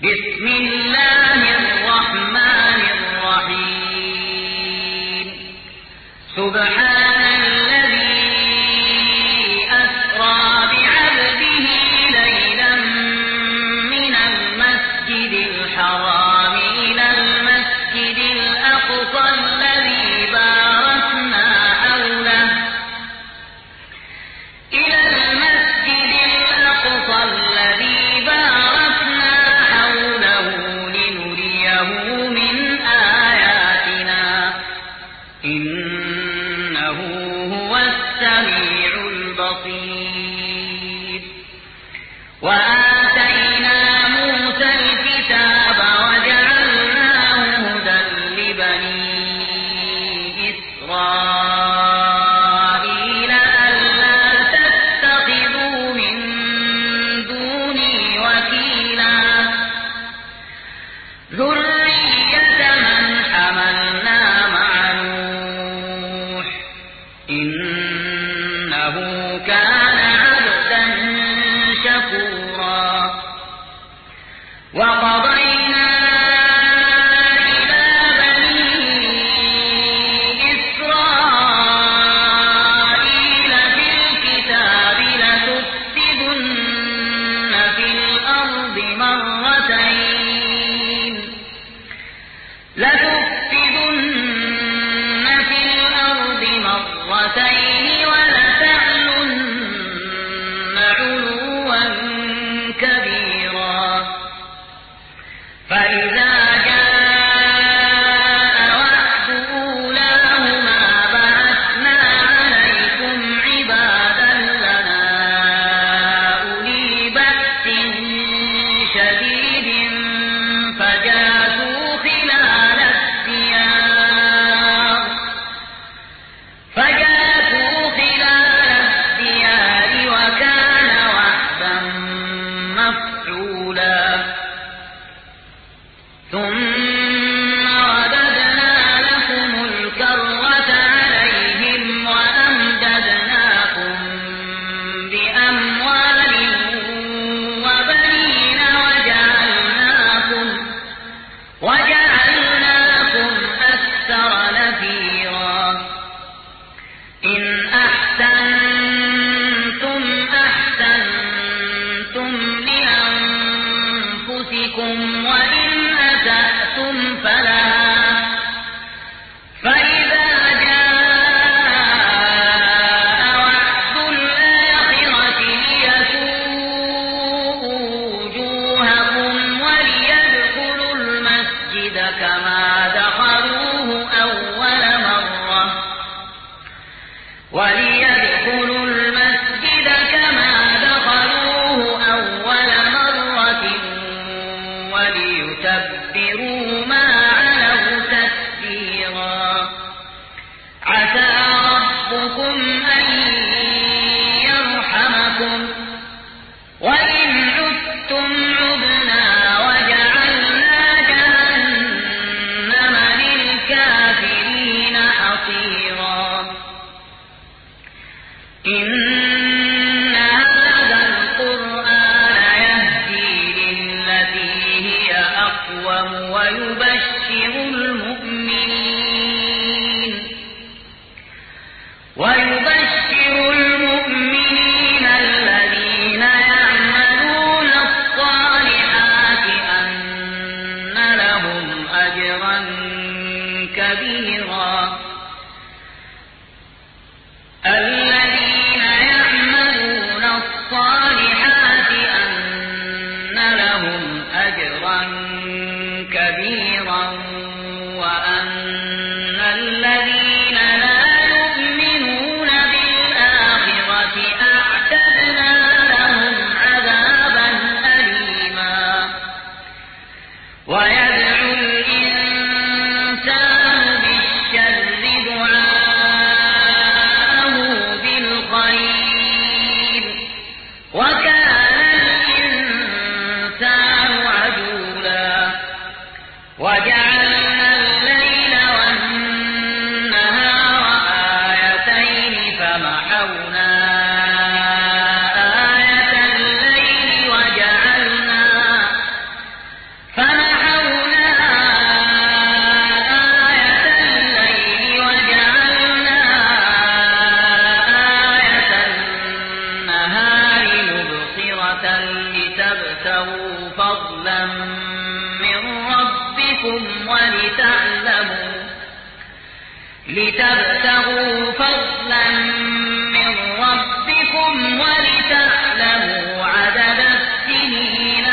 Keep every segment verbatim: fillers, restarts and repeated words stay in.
بسم الله الرحمن الرحيم سبحان الذي أسرى بعبده ليلا من المسجد الحرام إلى المسجد الأقصى الذي باركنا حوله إلى المسجد الأقصى الذي باركنا حوله لنريه من آياتنا إنه هو السميع البصير وآتينا موسى الكتاب وجعلناه هدى لبني إسرائيل ألا تتخذوا من دوني وكيلا ذرية من حملنا مع نوح إنه كان عبدا شكورا وقضينا إلى بني إسرائيل في الكتاب لتفسدن في الأرض مرتين لتفسدن في الأرض مرتين ولتعلن علوا كبيرا فإذا جاء وعد أولاهما بعثنا عليكم عبادا لنا أولي بأس شديد فجاسوا خلال الديار فجاسوا خلال الديار وكان وعدا مفعولا ثم رددنا لكم الكرة عليهم وأمددناكم بأموال وبنين وجعلناكم وجعلناكم أكثر نفيرا إن أحسنتم أحسنتم لأنفسكم وإن أسأتم فلها فإذا جاء وعد الآخرة ليسوءوا وجوهكم وليدخلوا المسجد كما دخلوه أول مرة وليدخلوا المسجد كما دخلوه أول مرة وليتبروا ما علوا تتبيرا عسى ربكم أن يرحمكم وإن عدتم عدنا وجعلنا جهنم للكافرين حصيرا إن هذا القرآن يهدي للتي هي أقوم ويبشر المؤمنين ويبشر المؤمنين الذين يعملون الصالحات أن لهم أجرا كبيرا الذين يعملون الصالحات أن لهم أجرا كبيرا وأن الذين لا يؤمنون بالآخرة أعتدنا لهم عذابا أليما ويدعو الإنسان بالشر دعاءه بالخير وكان الإنسان عجولا وجعلنا الليل والنهار آيتين فمحونا آية الليل وجعلنا فضلا من ربكم ولتعلموا لتبتغوا فضلا من ربكم ولتعلموا عدد السنين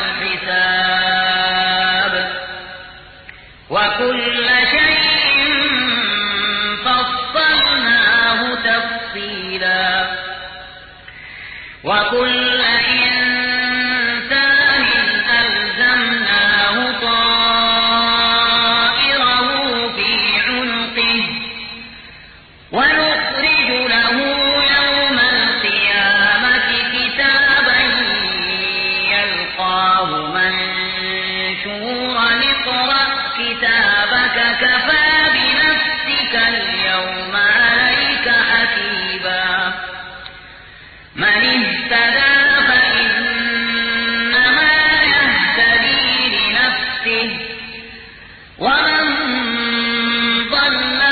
والحساب وكل شيء فصلناه تفصيلا وكل إنسان ألزمناه طائره في عنقه ونخرج له يوم القيامة كتابا يلقاه منشورا اقرأ كتابك كفى بنفسك اليوم عليك حسيبا من اهتدى فإنما يهتدي لنفسه ومن ضل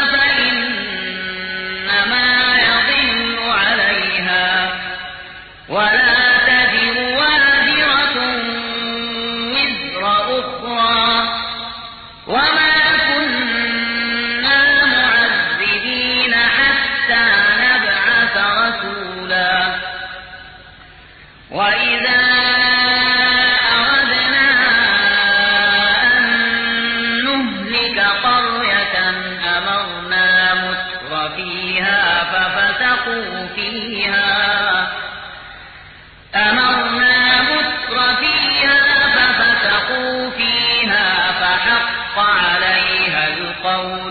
فإنما يضل عليها ولا تزر وازرة وزر أخرى وما كنا معذبين حتى نبعث رسولا وإذا أردنا أن نهلك قرية أمرنا متر فيها ففسقوا فيها أمرنا متر فيها ففسقوا فيها فحق عليها القول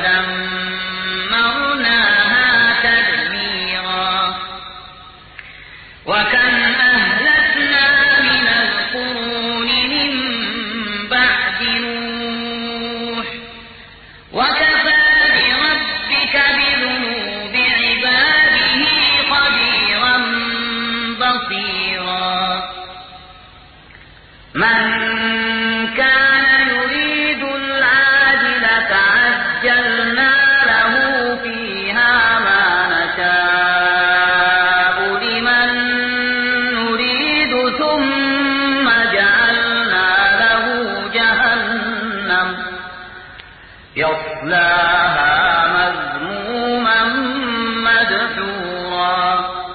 فدمرناها تدميرا وكم أهلكنا من القرون من بعد نوح وكفى بربك بذنوب عباده خبيرا بصيرا من كان يريد العاجلة عجلنا له فيها ما نشاء لمن نريد ثم جعلنا له جهنم يصلاها مذموما مدحورا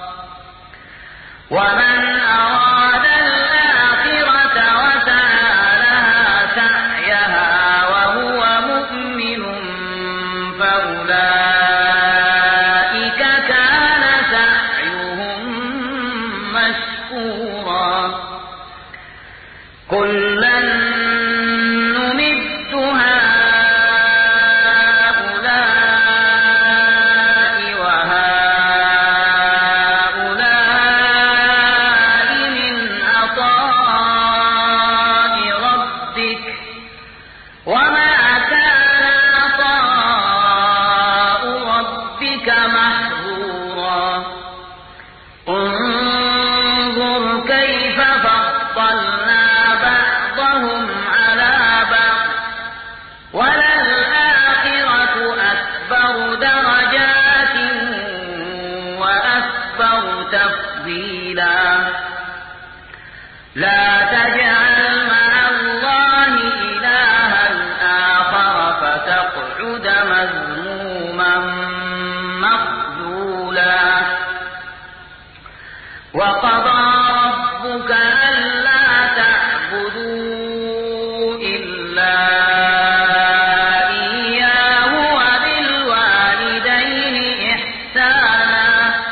ومن أراد الآخرة وسعى لها سعيها وهو مؤمن فأولئك كان سعيهم مشكورا كلا نمد هؤلاء وهؤلاء من عطاء ربك وما كان عطاء ربك محظورا انظر كيف فضلنا بعضهم على بعض وللآخرة أكبر درجات وأكبر تفضيلا لا تجعل مع الله إلها آخر فتقعد مذموما مخذولا وقضى ربك ألا تعبدوا إلا إياه وبالوالدين إحسانا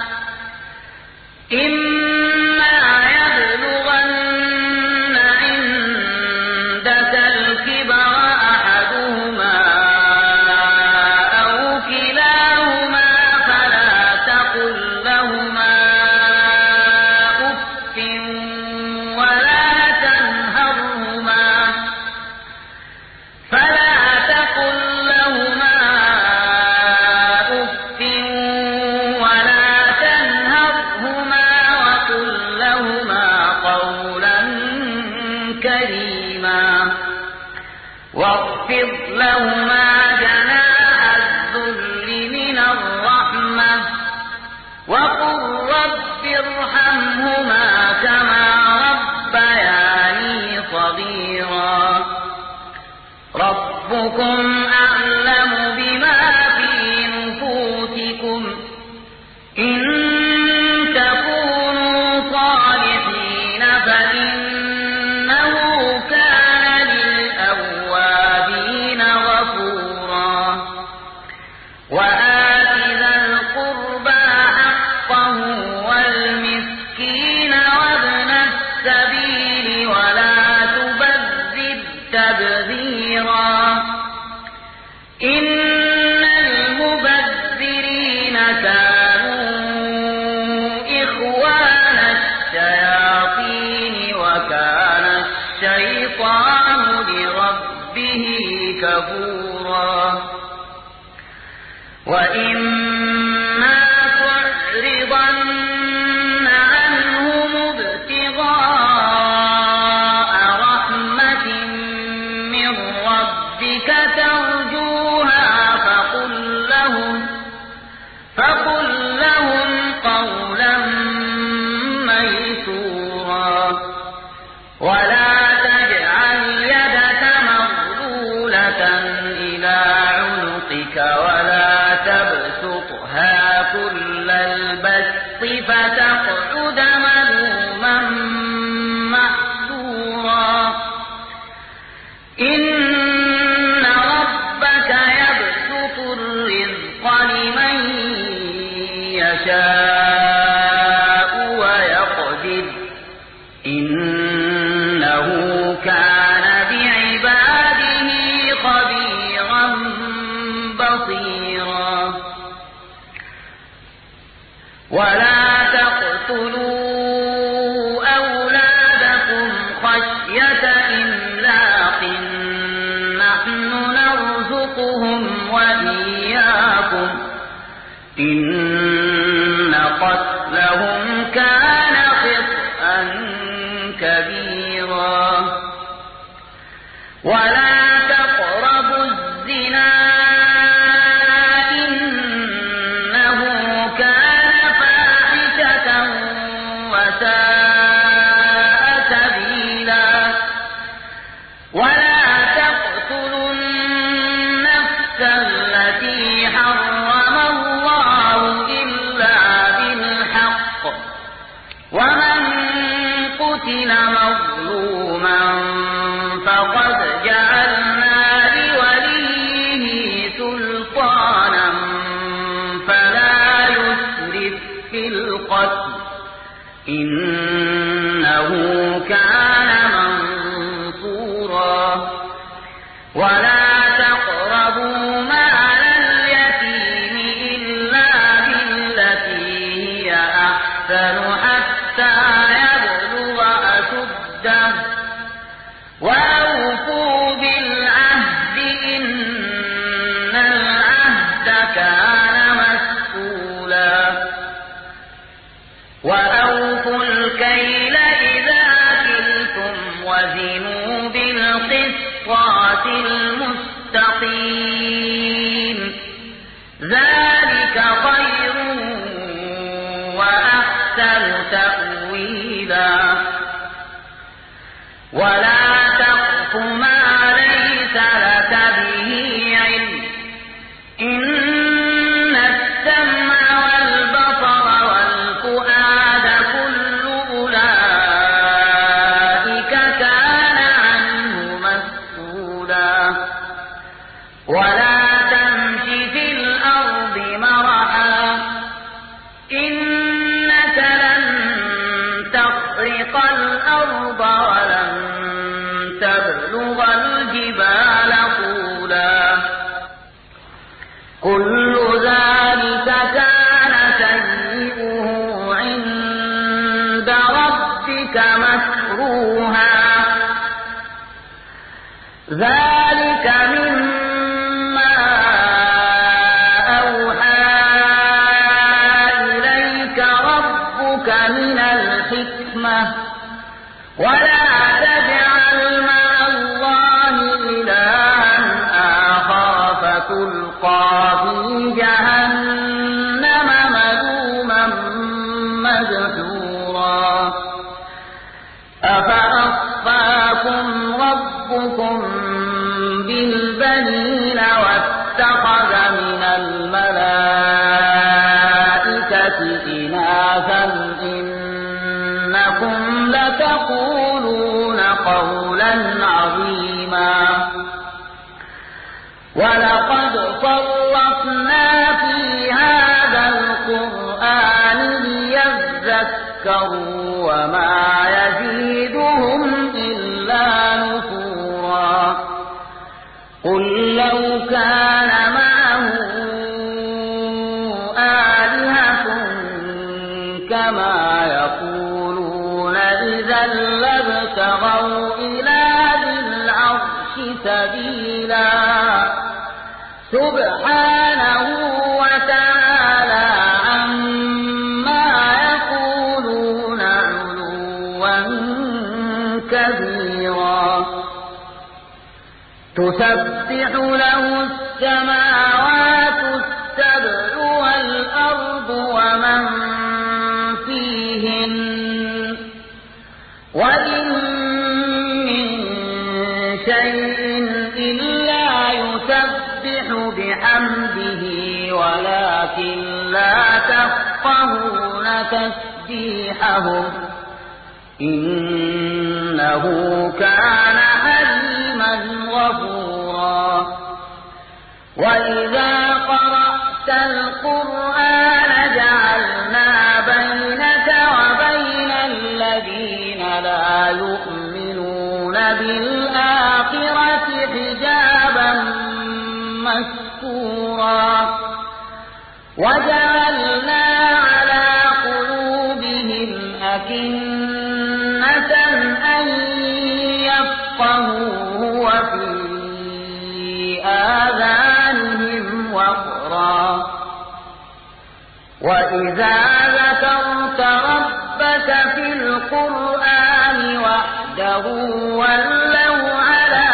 إما يبلغن عندك الكبر أحدهما أو كلاهما فلا تقل لهما أف ولا تنهرهما فلا تقل لهما أف ولا تنهرهما وقل لهما قولا كريما واخفض لهما جناح الذل من الرحمة وقل رب ارحمهما كما ربياني ربكم أعلم بما في نفوسكم إن تكونوا صالحين فإنه كان للأوابين غفورا وآت ذا القربى حقه والمسكين وابن السبيل ولا تبذر تبذيرا إن المبذرين كانوا إخوان الشياطين وكان الشيطان لربه كفورا وإما تعرضن عنهم ابتغاء رحمة من ربك ترجوها فقل لهم فقل لهم قولا ميسورا ولا تجعل يدك مغلولة إلى عنقك ولا تبسطها كل البسط فتقعد ملوما محسورا إن ربك يبسط الرزق لمن يشاء ويقدر إنه كان بعباده خبيرا بصيرا ولا تقتلوا أولادكم خشية إملاق نحن نرزقهم وإياكم إن قتلهم كان خطأ كبيرا ولا تقربوا الزنا إنه كان فاحشة وساء سبيلا ولا تقتلوا النفس التي حرم الله إلا بالحق ومن قتل مظلوما فقد جعلنا لوليه سلطانا فلا يسرف في القتل إنه كان منصورا ولا تقربوا مال اليتيم إلا بالتي هي أحسن حتى يبلغ أشده وأوفوا بالعهد إن العهد كان مسؤولا وأوفوا الكيل إذا كلتم وزنوا بالقسطاس المستقيم ذلك خير وأحسن تأويلا ولا تقف ما ليس لك به علم إن السمع والبصر والفؤاد كل أولئك كان عنه مسؤولا ولا تمش في الأرض مرحا إنك لن تخرق الأرض ولن تبلغ الجبال طولا كل ذلك كان سيئه عند ربك مكروها ذلك مما أوحى إليك ربك من الحكمة ولا تجعل مع الله إلها آخر فتلقى في جهنم ملوما مدحورا أفأصفاكم ربكم بالبنين ولقد صرفنا في هذا القرآن ليذكروا وما يزيدهم إلا نفورا قل لو كان معه آلهة كما يقولون إذا لابتغوا إلى ذي العرش سبيلا سبحانه وتعالى عما يقولون علوا كبيرا تسبح له السماوات السبع والأرض ومن فيهن وإن من شيء إلا يسبح بحمده ولكن لا تفقهون تسبيحهم إنه كان حليما غفورا وإذا قرأت القرآن جعلنا بينك وبين الذين لا يؤمنون بالآخرة حجابا مستورا وجعلنا على قلوبهم أكنة أن يفقهوه وفي آذانهم وقرا وإذا ذكرت ربك في القرآن وحده ولوا على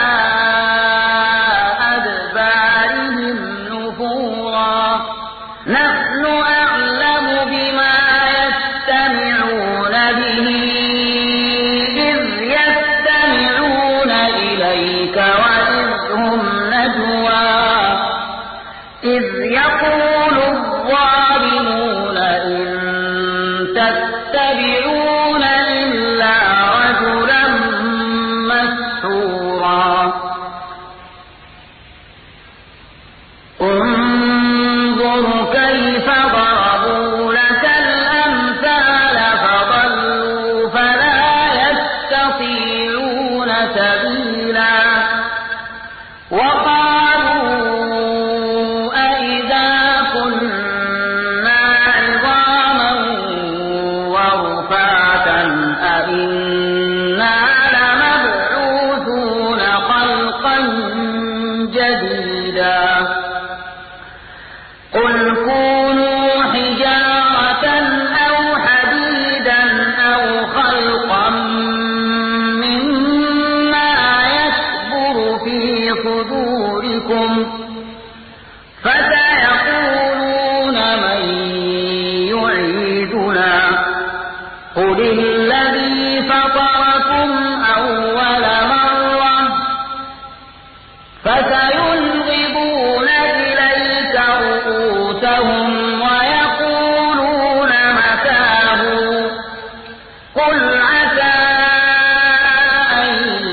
أدبارهم نفورا نحن أعلم بما يستمعون به إذ يستمعون إليك وإذ هم نجوى إذ يقول الظالمون إن تتبعون إلا رجلا مسحورا انظر كيف ضربوا لك الأمثال فضلوا فلا يستطيعون سبيلا وقالوا أئذا كنا عظاما ورفاتا أئنا لمبعوثون خلقا جديدا قل كونوا حجارة أو حديدا أو خلقا مما يكبر في صدوركم فسيقولون من يعيدنا قل الذي فطركم أول مرة فسينغضون إليك رؤوسهم ويقولون متاه قل عسى أن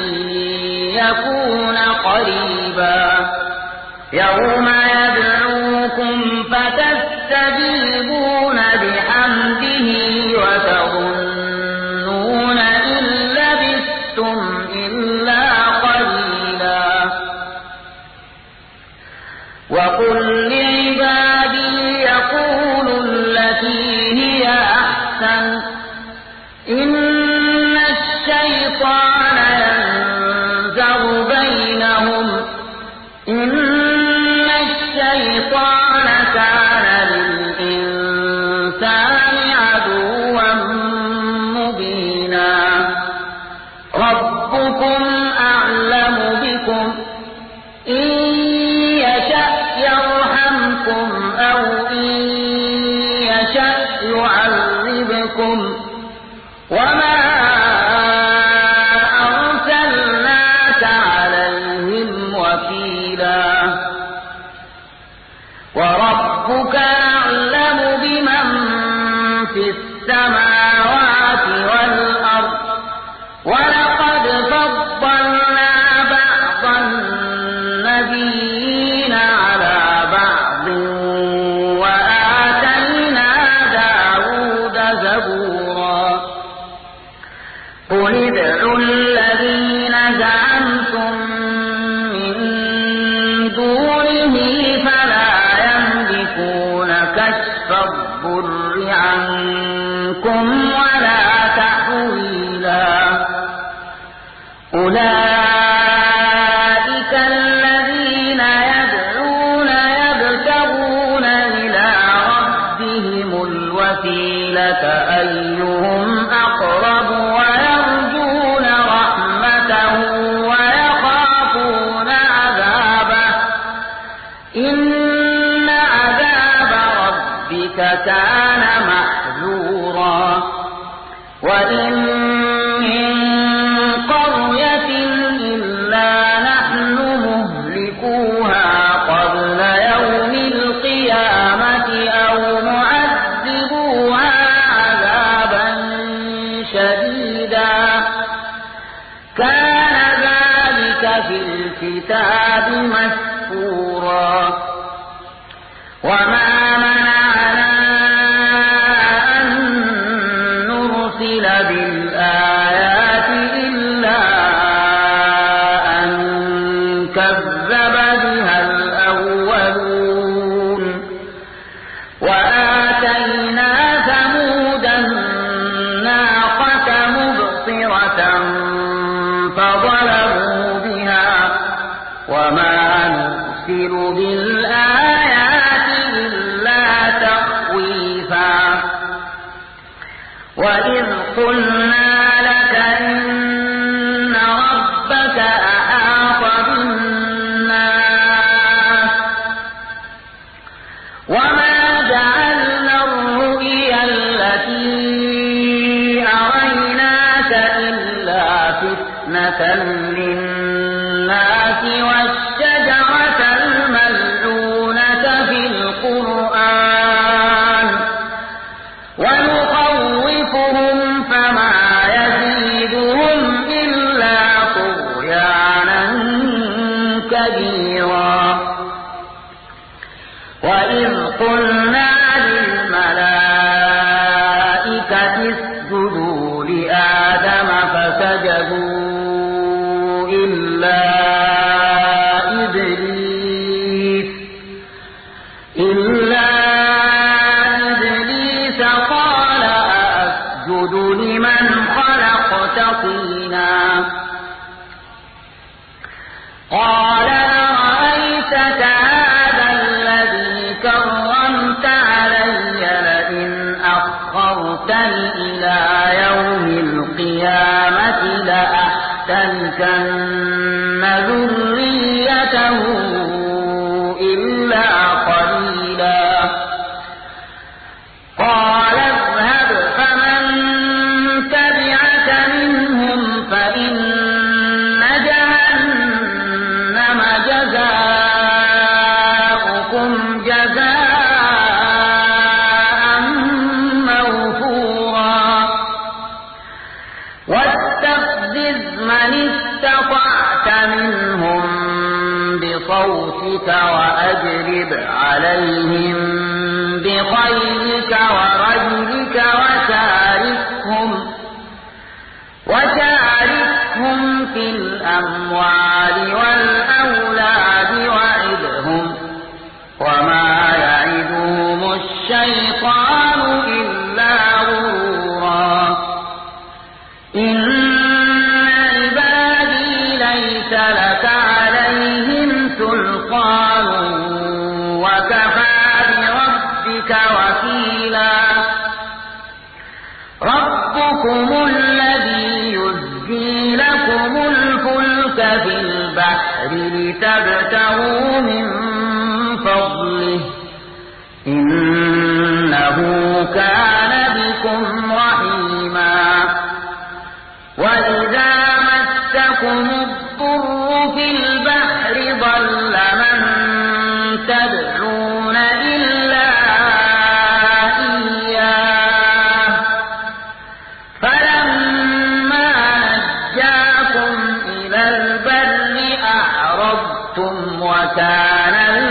يكون قريبا يوم يدعوكم فتستجيبون بحمده وتظنون إن لبثتم إلا قليلا وقل لعبادي يقولوا التي هي أحسن إن الشيطان ينزغ بينهم إن الشيطان كان للإنسان عدوا مبينا ربكم أعلم بكم إن يشأ يرحمكم أو إن يشأ يعذبكم وما أرسلناك عليهم وكيلا وربك أعلم بمن في السماوات والأرض ولقد فضلنا بعض النبيين لكان محذورا وإن من قرية إلا نحن مهلكوها قبل يوم القيامة أو معذبوها عذابا شديدا كان ذلك في الكتاب مسطورا وما منعنا أن نرسل بالآيات إلا أن كذب بها الأولون وآتينا ثمود الناقة مبصرة فظلموا بها وما نرسل بالآيات إلا تخويفا وإذ قلنا لك إن ربك أحاط بالناس وما جعلنا الرؤيا التي أريناك إلا فتنة للناس والشجرة الملعونة في القرآن ونخوفهم فما يزيدهم إلا طغيانا كبيرا وإذ قلنا للملائكة اسجدوا لآدم فسجدوا إلا إبليس إلا إبليس قال أأسجد لمن خلقت طينا قال أرأيتك هذا الذي كرمت علي لئن أخرتني إلى يوم القيامة لأحتنكن ذريته إلا قليلا قال اذهب فمن تبعك منهم فإن جهنم جزاؤكم جزاء موفورا واستفزز من استطعت منهم بصوتك وأجلب عليهم بخيلك ورجلك وشاركهم وشاركهم في الأموال والأولاد وعدهم وما يعدهم الشيطان إلا غرورا إن عبادي ليس لك عليهم سلطان وكفى بربك وكيلا ربكم الذي يزجي لكم الفلك في البحر لتبتغوا من فضله إنه كان بكم رحيما وإذا مسكم الضر في البحر ضل من تدعون إلا إياه فلما نجاكم إلى البر أعرضتم وكان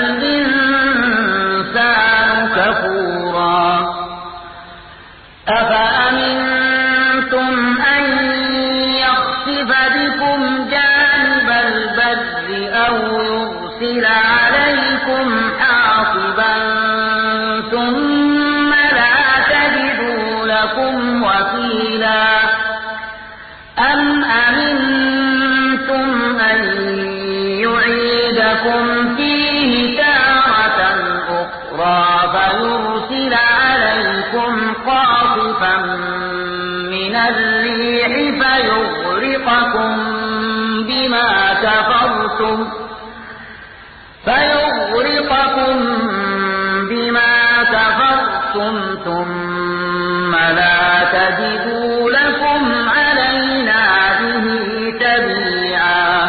الإنسان كفورا أفأمنتم أن يخسف بكم جانب البر أو يرسل عليكم حاصبا ثم لا تجدوا لكم وكيلا أم أمنتم أن يعيدكم فيه تارة أخرى فيرسل عليكم قاصفا من الريح فيغرقكم بما كفرتم فيغرقكم بما كفرتم تجدوا لكم علينا به تبيعا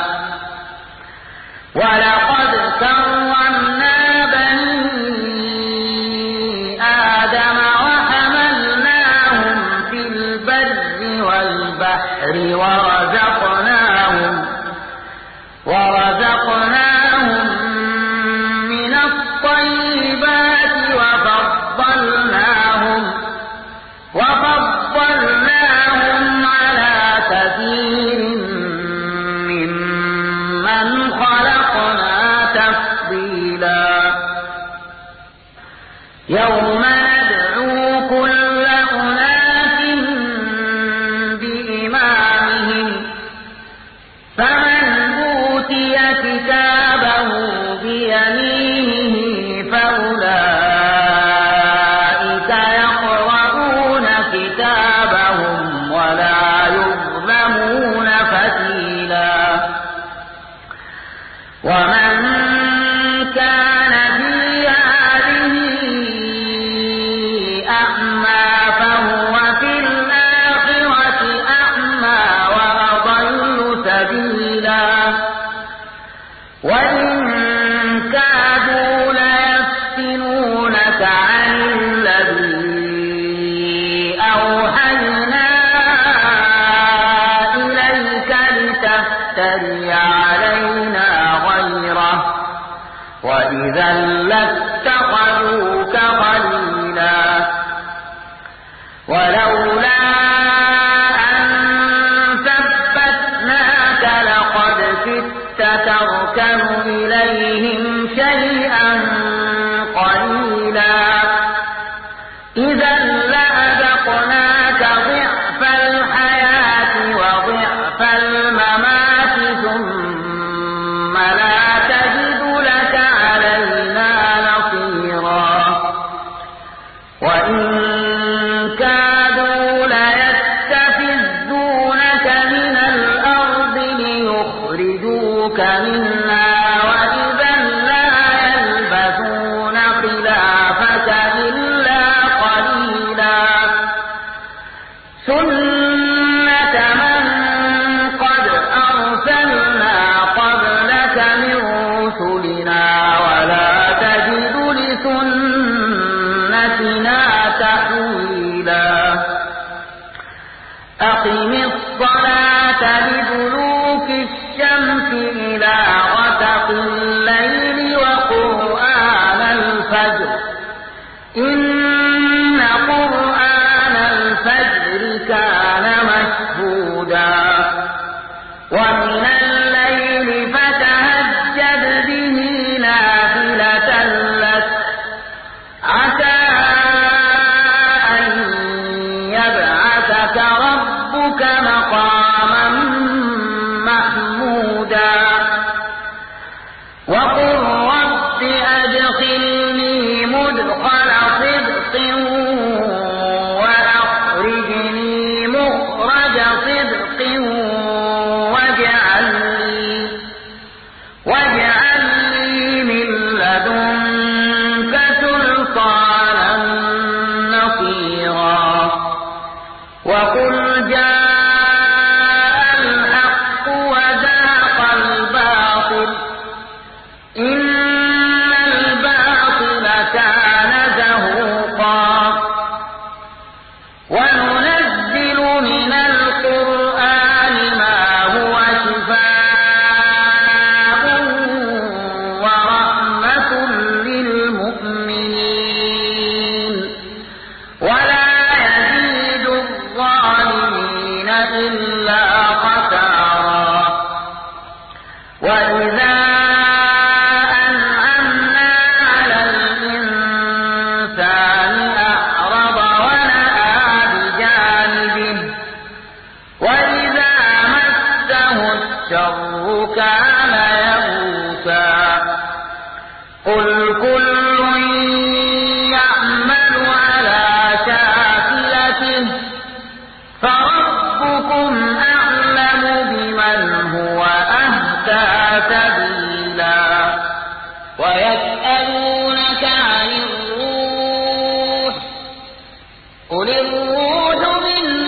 ولقد كرمنا بني آدم وحملناهم في البر والبحر ورزقناهم ورزقناهم من الطيبات وفضلناهم وفضلناهم على كثير ممن خلقنا تفضيلا يوم ندعو كل أناس بإمامهم فمن أوتي كتابه بيمينه فأولئك يقرؤون كتابهم ولا يظلمون فتيلا ومن كان في هذه أعمى فهو في الآخرة أعمى وأضل سبيلا وإن كادوا ليفتنونك عن الذي أوحينا إليك لتفتري علينا غيره وإذا لاتخذوك خليلا ولولا أن ثبتناك لقد كدت تركن إليهم شيئا قليلا إذا لأذقناك ضعف الحياة وضعف الممات ثم لا تجد لك علينا نصيرا وإن كادوا ليستفزونك من الأرض ليخرجوك منها وإذا لا يلبثون خلافك إلا قليلا سنة من قد أرسلنا قبلك من رسلنا ولا تجد لسنتنا تحويلا أقم الصلاة لدلوك الشمس إلى غسق الليل وقرآن الفجر إن قرآن الفجر كان مشهودا ومن الليل فتهجد به نافلة لك عسى أن يبعثك ربك مقاما محمودا وقل رب أدخلني مدخل صدق وأخرجني مخرج صدق واجعل لي واجعل لي من لدنك سلطانا نصيرا وقل جاء الحق وزهق الباطل إن الباطل كان زهوقا وننزل من القرآن ما هو شفاء ورحمة للمؤمنين ولا يزيد الظالمين إلا خسارا وإذا أنعمنا على الإنسان أعرض ونأى بجانبه وإذا مسه الشر كان يئوسا قل كل يعمل على شاكلته فربكم أعلم بمن هو أهدى سبيلا ويسألونك عن الروح قل الروح من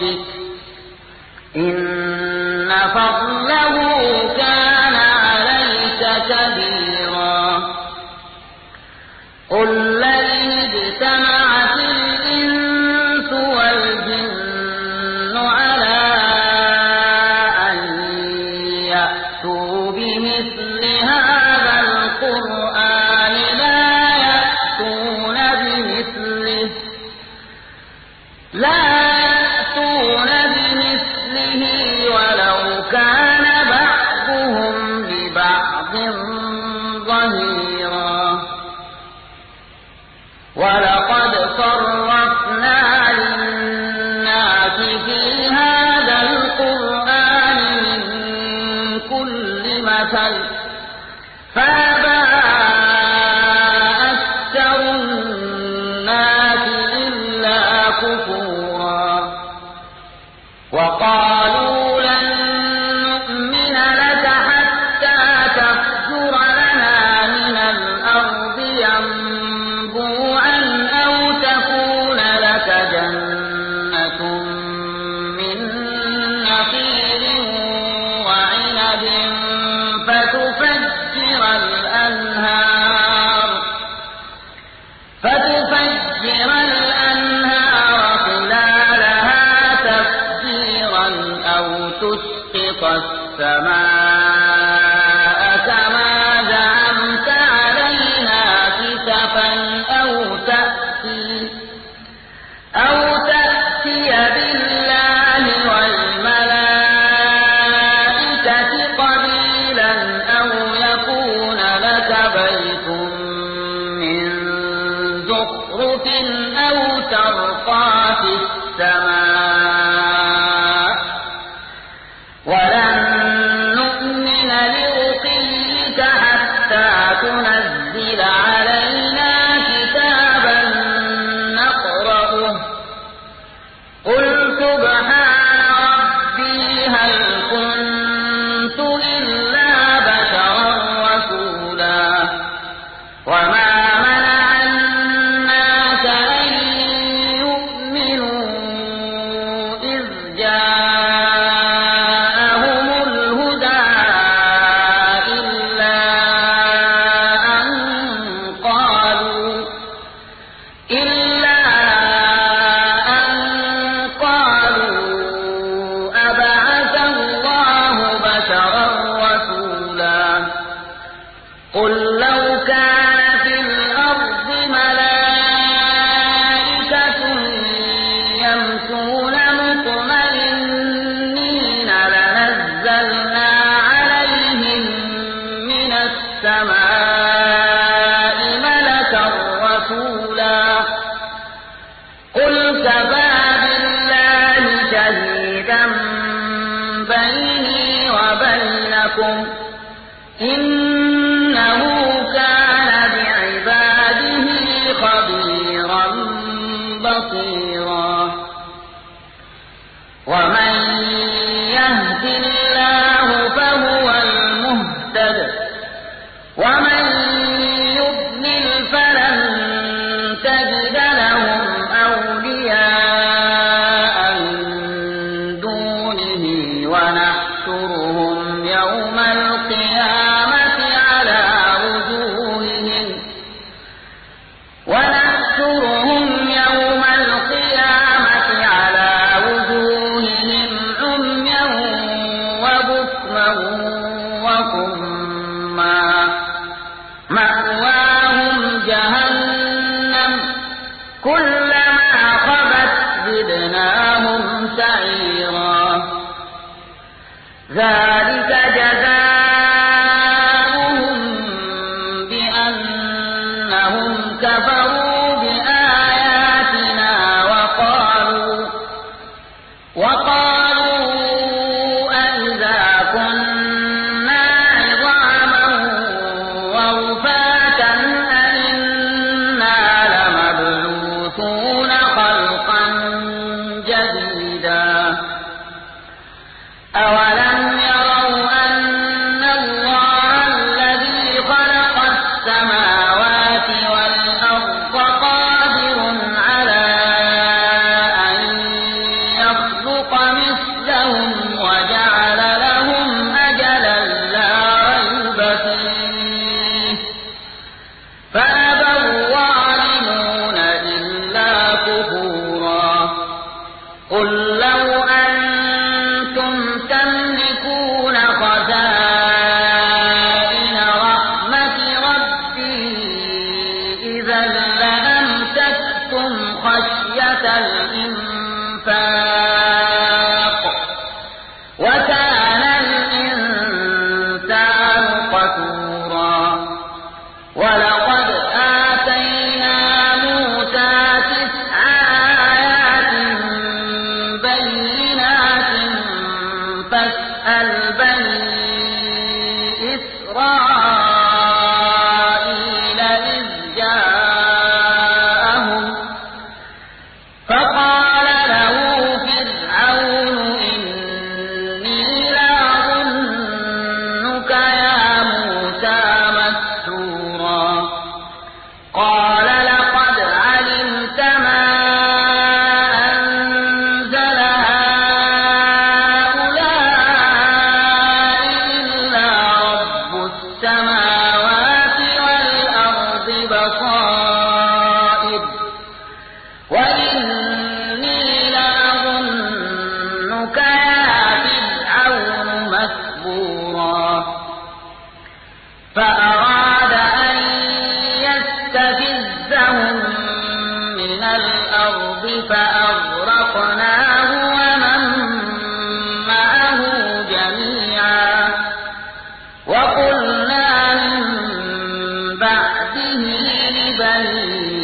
ربك إن فضله كان عليك كبيرا قل لئن اجتمعت الإنس والجن على أن يأتوا بمثل هذا القرآن لا يأتون بمثله لا يأتون بمثله ولو كان بعضهم لبعض ظهيرا ولقد صرفنا للناس في هذا القرآن من كل مثل فأبى أكثر الناس إلا كفورا وقالوا لن نؤمن لك حتى تفجر لنا من الأرض ينبوعا أو تكون لك جنة من نخيل وعنب فتفجر الأنهار فتفجر الأنهار خلالها تفجيرا أو تسقط السماء كما زعمت علينا كسفا أو تأتي أو تأتي بالله والملائكة قبيلا أو يكون لك بيت من زخرف أو ترقى في السماء ولن نؤمن لرقيك حتى تنزل علينا كتابا نقرأه قل سبحان ربي هل كنت إلا بشرا رسولا وما منع الناس أن يؤمنوا إذ جاءهم الهدى إلا أن قالوا إلا أن قالوا أبعث الله بشرا رسولا قل لو كان في الأرض ملائكة يمشون مطمئنين لنزلنا عليهم من السماء ملكا رسولا قل كفى بالله شهيدا بيني وبينكم إنه كان بعباده خبيرا بصيرا ومن يهد الله فهو المهتد ومن يضلل فلن تجد لهم أولياء من دونه ونحشرهم يوم القيامة على وجوههم ونحشرهم يوم القيامة على وجوههم عميا وبكما وصما مأواهم جهنم كلما خبت زدناهم سعيرا ذلك جزاؤهم بأنهم كفروا بآياتنا وقالوا وقالوا أئذا كنا عظاما ورفاتا أئنا لمبعوثون خلقا جديدا أولم يروا قل لو أنتم تملكون خزائن رحمة ربي إذا لأمسكتم خشية الإنفاق وكان الإنسان قتورا ولقد آتينا موسى تسع آيات بينات فاسأل بني إسرائيل إذ جاءهم فقال له فرعون إني لأظنك يا موسى مسحورا قال لقد علمت ما أنزل هؤلاء إلا رب السماوات والأرض بصائر وإني لأظنك يا فرعون مسحورا فأراد أن يستفزهم من الأرض فأغرقناه ومن معه جميعا وقلنا من بعده لبني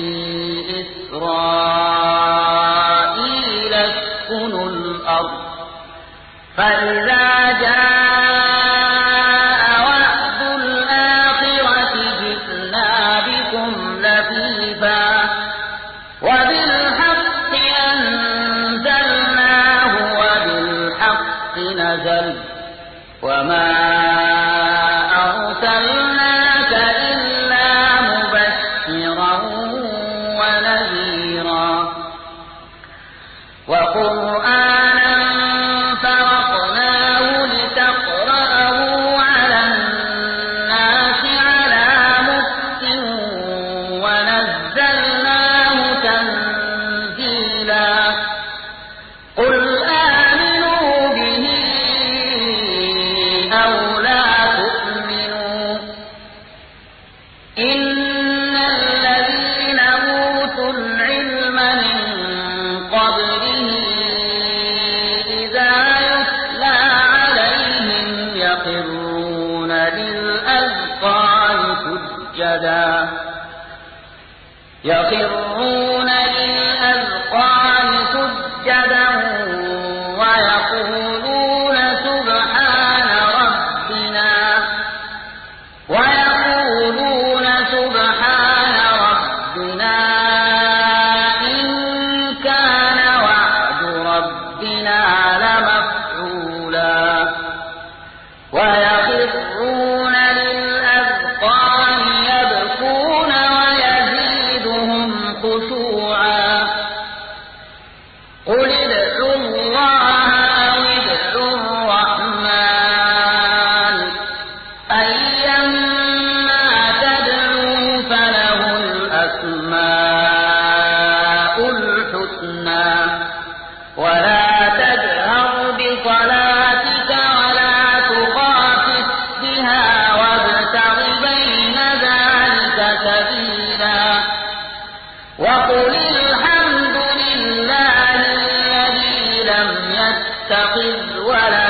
إسرائيل اسكنوا الأرض فإذا جاء وعد الآخرة جئنا بكم لفيفا وبالحق أنزلناه وبالحق نزل وما أرسلناك إلا مبشرا ونذيرا وقرآنا فرقناه لتقرأه على الناس على مكث ونزلناه تنزيلا قل آمنوا به أو لا تؤمنوا إن الذين أوتوا العلم من قبله إذا يتلى عليهم يخرون للأذقان سجدا يخرون للأذقان سجدا ويقولون سبحان ربنا ويقولون سبحان ربنا إن كان وعد ربنا لمفعولا ويخرون للأذقان يبكون ويزيدهم خشوعا قل ادعوا الله أو ادعوا الرحمن أيما تدعوا فله الأسماء الحسنى ولا تجهر بصلاتك ولا تخافت بها وابتغ بين ذلك سبيلا وقل الحمد لله الذي لم يتخذ ولدا